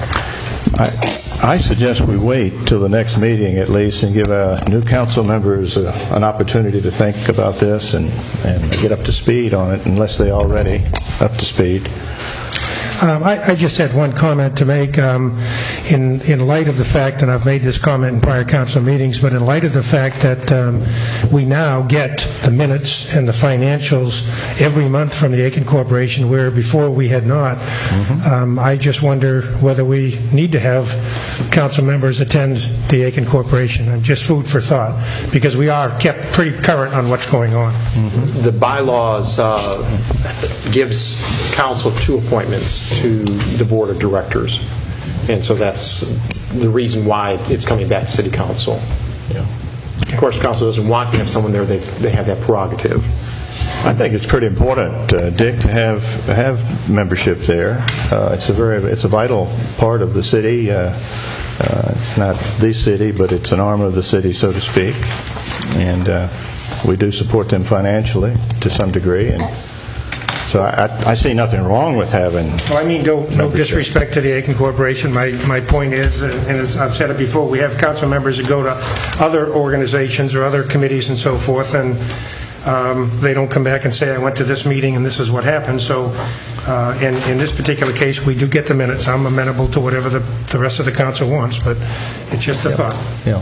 I suggest we wait till the next meeting at least and give new council members an opportunity to think about this and get up to speed on it, unless they're already up to speed. I just had one comment to make. In light of the fact, and I've made this comment in prior council meetings, but in light of the fact that we now get the minutes and the financials every month from the Aiken Corporation, where before we had not, I just wonder whether we need to have council members attend the Aiken Corporation. And just food for thought, because we are kept pretty current on what's going on. The bylaws gives council 2 appointments to the board of directors, and so that's the reason why it's coming back to city council. Of course, council doesn't want to have someone there; they have that prerogative. I think it's pretty important, Dick, to have membership there. It's a vital part of the city. It's not the city, but it's an arm of the city, so to speak, and we do support them financially to some degree. And so I see nothing wrong with having. Well, I mean, no disrespect to the Aiken Corporation. My point is, and as I've said it before, we have council members that go to other organizations or other committees and so forth, and they don't come back and say, I went to this meeting and this is what happened. So in this particular case, we do get the minutes. I'm amenable to whatever the rest of the council wants, but it's just a thought. Yeah.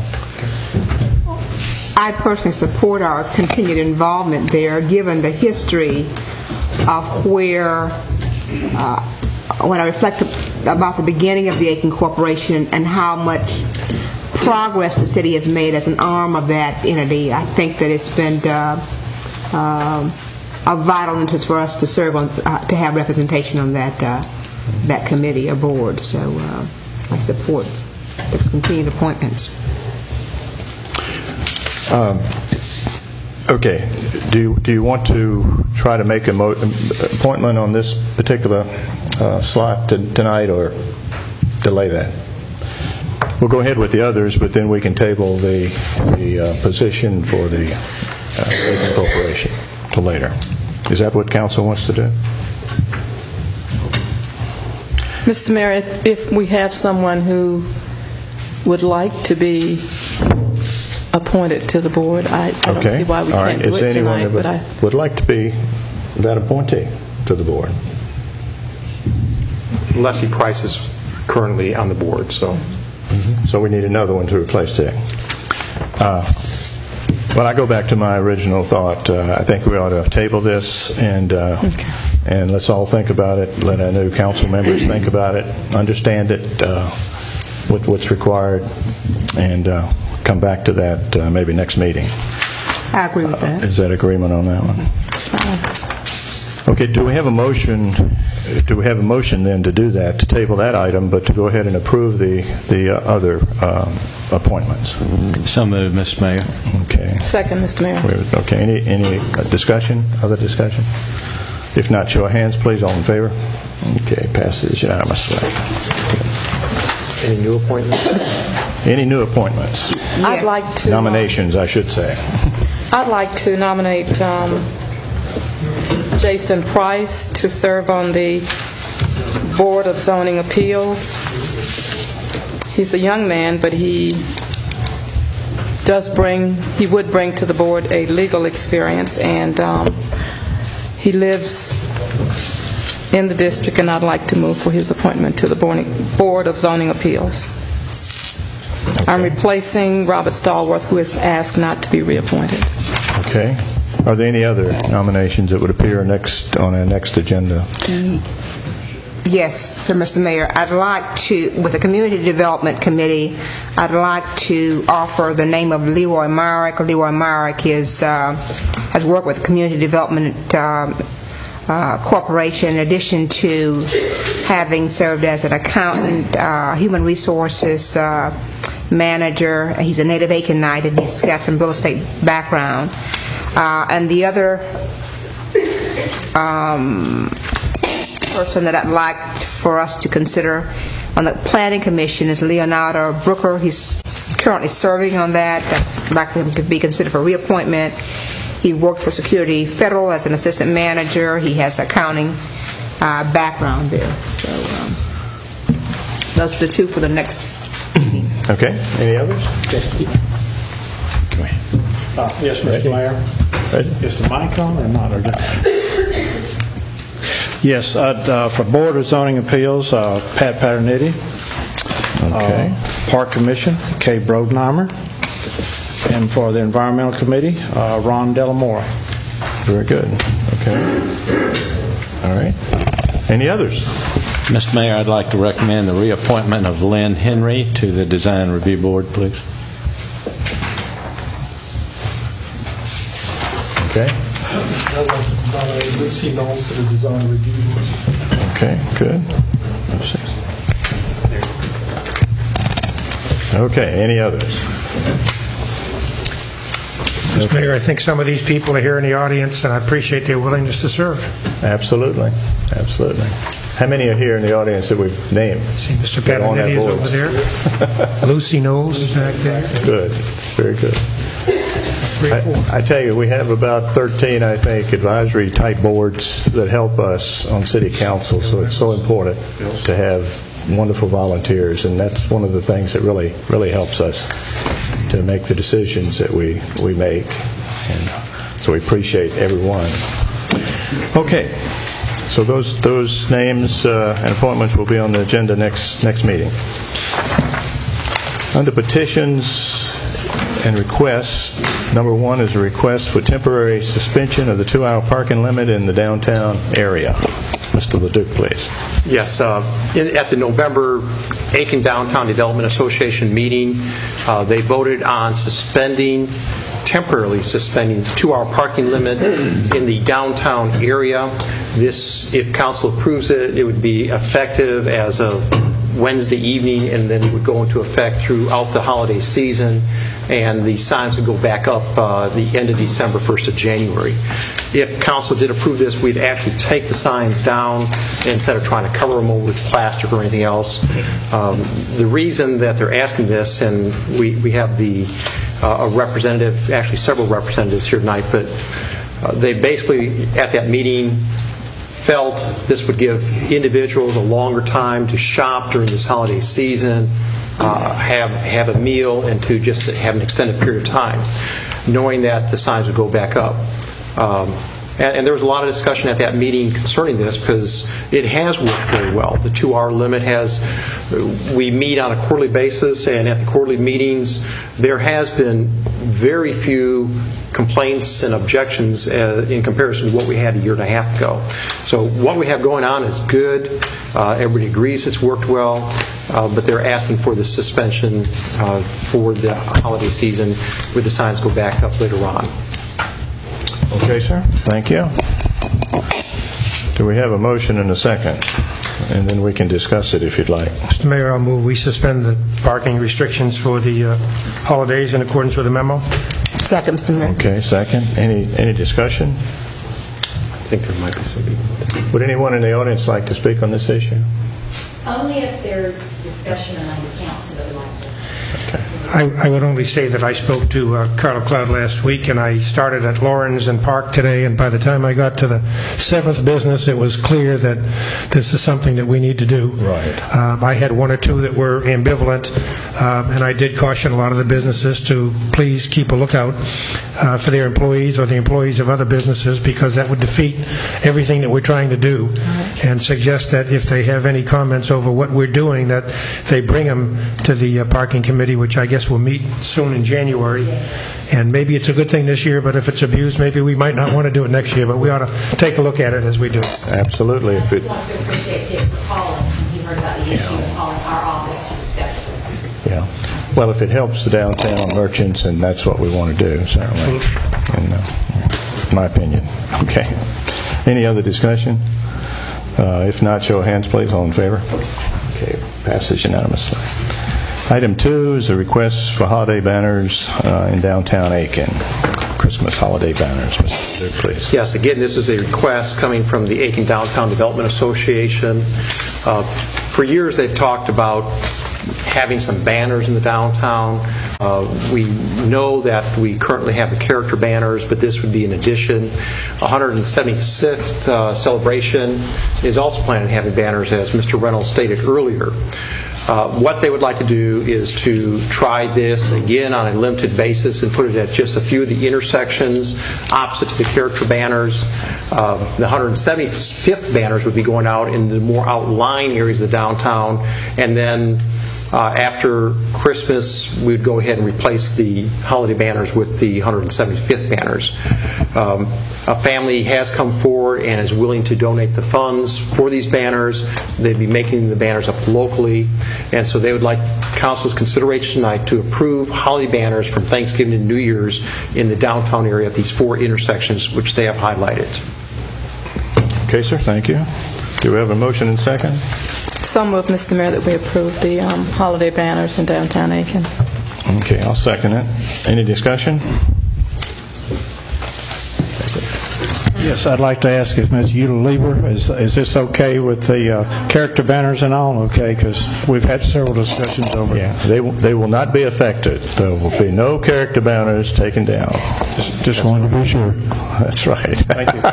I personally support our continued involvement there, given the history of where, when I reflect about the beginning of the Aiken Corporation and how much progress the city has made as an arm of that entity, I think that it's been of vital interest for us to serve on, to have representation on that committee or board. So I support the continued appointments. Okay. Do you want to try to make an appointment on this particular slot tonight, or delay that? We'll go ahead with the others, but then we can table the position for the Aiken Corporation to later. Is that what council wants to do? Mr. Mayor, if we have someone who would like to be appointed to the board, I don't see why we can't do it tonight. But I would like to be that appointee to the board. Leslie Price is currently on the board, so so we need another one to replace Dick. Well, I go back to my original thought. I think we ought to table this and let's all think about it. Let our new council members think about it, understand it, what's required, and come back to that maybe next meeting. I agree with that. Is that agreement on that one? That's fine. Okay. Do we have a motion? Do we have a motion then to do that, to table that item, but to go ahead and approve the other appointments? So moved, Mr. Mayor. Okay. Second, Mr. Mayor. Okay. Any discussion? Other discussion? If not, show of hands, please. All in favor? Okay. Passes unanimously. Any new appointments? Any new appointments? Yes. I'd like to nominations, I should say. I'd like to nominate Jason Price to serve on the Board of Zoning Appeals. He's a young man, but he would bring to the board a legal experience, and he lives in the district, and I'd like to move for his appointment to the Board of Zoning Appeals. Okay. I'm replacing Robert Stallworth, who is asked not to be reappointed. Okay. Are there any other nominations that would appear on our next agenda? Yes, sir, Mr. Mayor. I'd like to, with the Community Development Committee, I'd like to offer the name of Leroy Myrick. Leroy Myrick has worked with the Community Development Corporation, in addition to having served as an accountant, human resources manager. He's a native Aikenite, and he's got some real estate background. And the other person that I'd like for us to consider on the Planning Commission is Leonardo Brooker. He's currently serving on that. I'd like him to be considered for reappointment. He worked for Security Federal as an assistant manager. He has accounting background there. So those are the two for the next meeting. Okay. Any others? Yes, Mr. Mayor. Is the mic on or not? Yes, for Board of Zoning Appeals, Pat Paternetti. Okay. Park Commission, Kay Brodnheimer. And for the Environmental Committee, Ron Delamore. Very good. Okay. All right. Any others? Mr. Mayor, I'd like to recommend the reappointment of Lynn Henry to the Design Review Board, please. Okay. I'd like to nominate Lucy Knowles to the Design Review Board. Okay, good. Okay, any others? Mr. Mayor, I think some of these people are here in the audience, and I appreciate their willingness to serve. Absolutely. Absolutely. How many are here in the audience that we've named? See, Mr. Paternetti is over there. Lucy Knowles is back there. Good. Very good. I tell you, we have about 13, I think, advisory-type boards that help us on City Council, so it's so important to have wonderful volunteers, and that's one of the things that really helps us to make the decisions that we make. And so we appreciate everyone. Okay. So those names and appointments will be on the agenda next meeting. Under petitions and requests, number 1 is a request for temporary suspension of the 2-hour parking limit in the downtown area. Mr. LeDuc, please. Yes. At the November Aiken Downtown Development Association meeting, they voted on temporarily suspending the 2-hour parking limit in the downtown area. This, if council approves it, it would be effective as of Wednesday evening, and then it would go into effect throughout the holiday season, and the signs would go back up the end of December, 1st of January. If council did approve this, we'd actually take the signs down instead of trying to cover them over with plastic or anything else. The reason that they're asking this, and we have a representative, actually several representatives here tonight, but they basically, at that meeting, felt this would give individuals a longer time to shop during this holiday season, have a meal, and to just have an extended period of time, knowing that the signs would go back up. And there was a lot of discussion at that meeting concerning this because it has worked very well. The 2-hour limit we meet on a quarterly basis, and at the quarterly meetings, there has been very few complaints and objections in comparison to what we had a year and a half ago. So what we have going on is good. Everybody agrees it's worked well, but they're asking for the suspension for the holiday season with the signs go back up later on. Okay, sir. Thank you. Do we have a motion and a second? And then we can discuss it if you'd like. Mr. Mayor, I'll move we suspend the parking restrictions for the holidays in accordance with the memo. Second, Mr. Mayor. Okay, second. Any discussion? I think there might be some people. Would anyone in the audience like to speak on this issue? Only if there's discussion among the council that would like to. I would only say that I spoke to Carla Cloud last week, and I started at Lawrence and Park today, and by the time I got to the 7th business, it was clear that this is something that we need to do. Right. I had 1 or 2 that were ambivalent, and I did caution a lot of the businesses to please keep a lookout for their employees or the employees of other businesses, because that would defeat everything that we're trying to do, and suggest that if they have any comments over what we're doing, that they bring them to the parking committee, which I guess will meet soon in January. And maybe it's a good thing this year, but if it's abused, maybe we might not want to do it next year, but we ought to take a look at it as we do. Absolutely. I want to appreciate Dick for calling. He heard about the issue and calling our office to discuss it. Yeah. Well, if it helps the downtown merchants, and that's what we want to do, certainly. In my opinion. Okay. Any other discussion? If not, show of hands, please. All in favor? Okay. Passes unanimously. Item 2 is a request for holiday banners in downtown Aiken. Christmas holiday banners. Mr. Duke, please. Yes, again, this is a request coming from the Aiken Downtown Development Association. For years, they've talked about having some banners in the downtown. We know that we currently have the character banners, but this would be an addition. 176th celebration is also planning on having banners, as Mr. Reynolds stated earlier. What they would like to do is to try this again on a limited basis and put it at just a few of the intersections opposite to the character banners. The 175th banners would be going out in the more outlying areas of the downtown, and then after Christmas, we would go ahead and replace the holiday banners with the 175th banners. A family has come forward and is willing to donate the funds for these banners. They'd be making the banners up locally, and so they would like Council's consideration tonight to approve holiday banners from Thanksgiving to New Year's in the downtown area at these 4 intersections, which they have highlighted. Okay, sir, thank you. Do we have a motion and second? So moved, Mr. Mayor, that we approve the holiday banners in downtown Aiken. Okay, I'll second it. Any discussion? Yes, I'd like to ask if Ms. Uta-Lieber, is this okay with the character banners and all? Okay, because we've had several discussions over. Yeah, they will not be affected. There will be no character banners taken down. Just wanted to be sure. That's right. Thank you.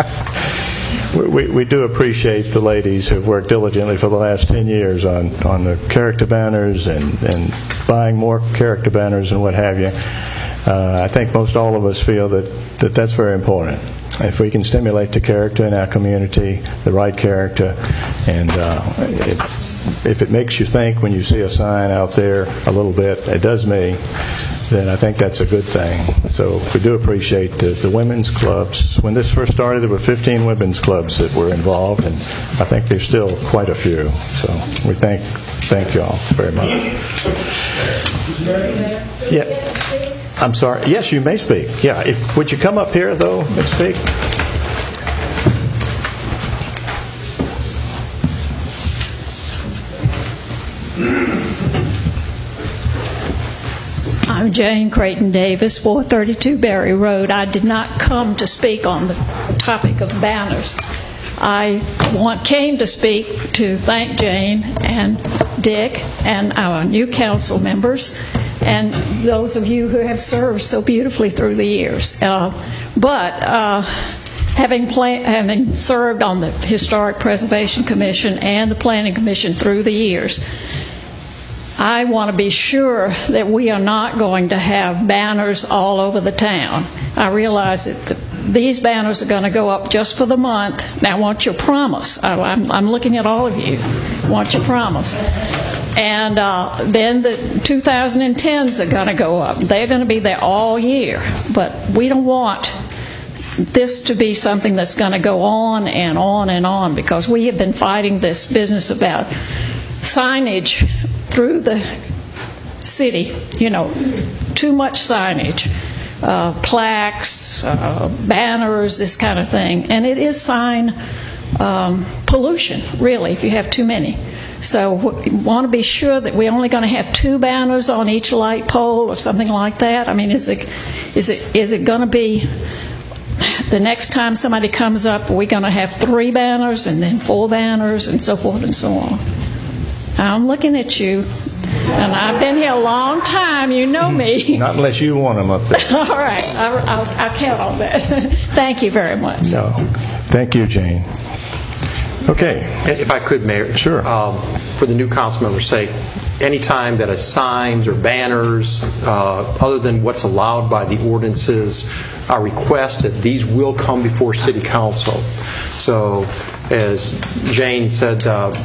We do appreciate the ladies who have worked diligently for the last 10 years on the character banners and buying more character banners and what have you. I think most all of us feel that that's very important. If we can stimulate the character in our community, the right character, and if it makes you think when you see a sign out there a little bit, it does me, then I think that's a good thing. So we do appreciate the women's clubs. When this first started, there were 15 women's clubs that were involved, and I think there's still quite a few. So we thank you all very much. Yeah. I'm sorry. Yes, you may speak. Yeah. Would you come up here, though, and speak? I'm Jane Creighton Davis, 432 Berry Road. I did not come to speak on the topic of banners. I came to speak to thank Jane and Dick and our new council members and those of you who have served so beautifully through the years. Having served on the Historic Preservation Commission and the Planning Commission through the years, I want to be sure that we are not going to have banners all over the town. I realize that these banners are going to go up just for the month. Now, I want your promise. I'm looking at all of you. I want your promise. And then the 2010s are going to go up. They're going to be there all year. But we don't want this to be something that's going to go on and on and on, because we have been fighting this business about signage through the city, too much signage, plaques, banners, this kind of thing. And it is sign pollution, really, if you have too many. So we want to be sure that we're only going to have 2 banners on each light pole or something like that. I mean, is it going to be the next time somebody comes up, are we going to have 3 banners and then 4 banners and so forth and so on? I'm looking at you, and I've been here a long time. You know me. Not unless you want them up there. All right. I'll count on that. Thank you very much. No. Thank you, Jane. Okay. If I could, Mayor. Sure. For the new council member's sake, any time that signs or banners, other than what's allowed by the ordinances, are requested, these will come before City Council. So, as Jane said,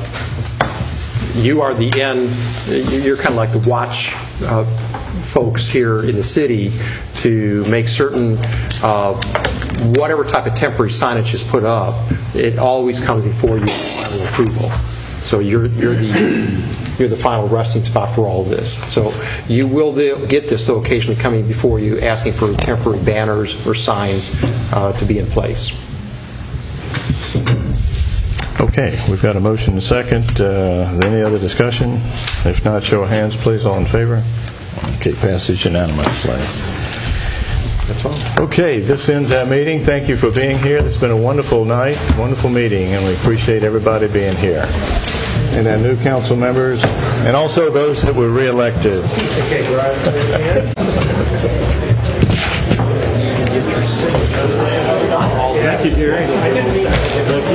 you are the end. You're kind of like the watch folks here in the city to make certain whatever type of temporary signage is put up, it always comes before you for final approval. So you're the final resting spot for all of this. So you will get this, though, occasionally coming before you asking for temporary banners or signs to be in place. Okay, we've got a motion and a second. Any other discussion? If not, show of hands, please. All in favor? Okay, passes unanimously. That's all. Okay, this ends our meeting. Thank you for being here. It's been a wonderful night, wonderful meeting, and we appreciate everybody being here. And our new council members, and also those that were reelected. Thank you, Jerry.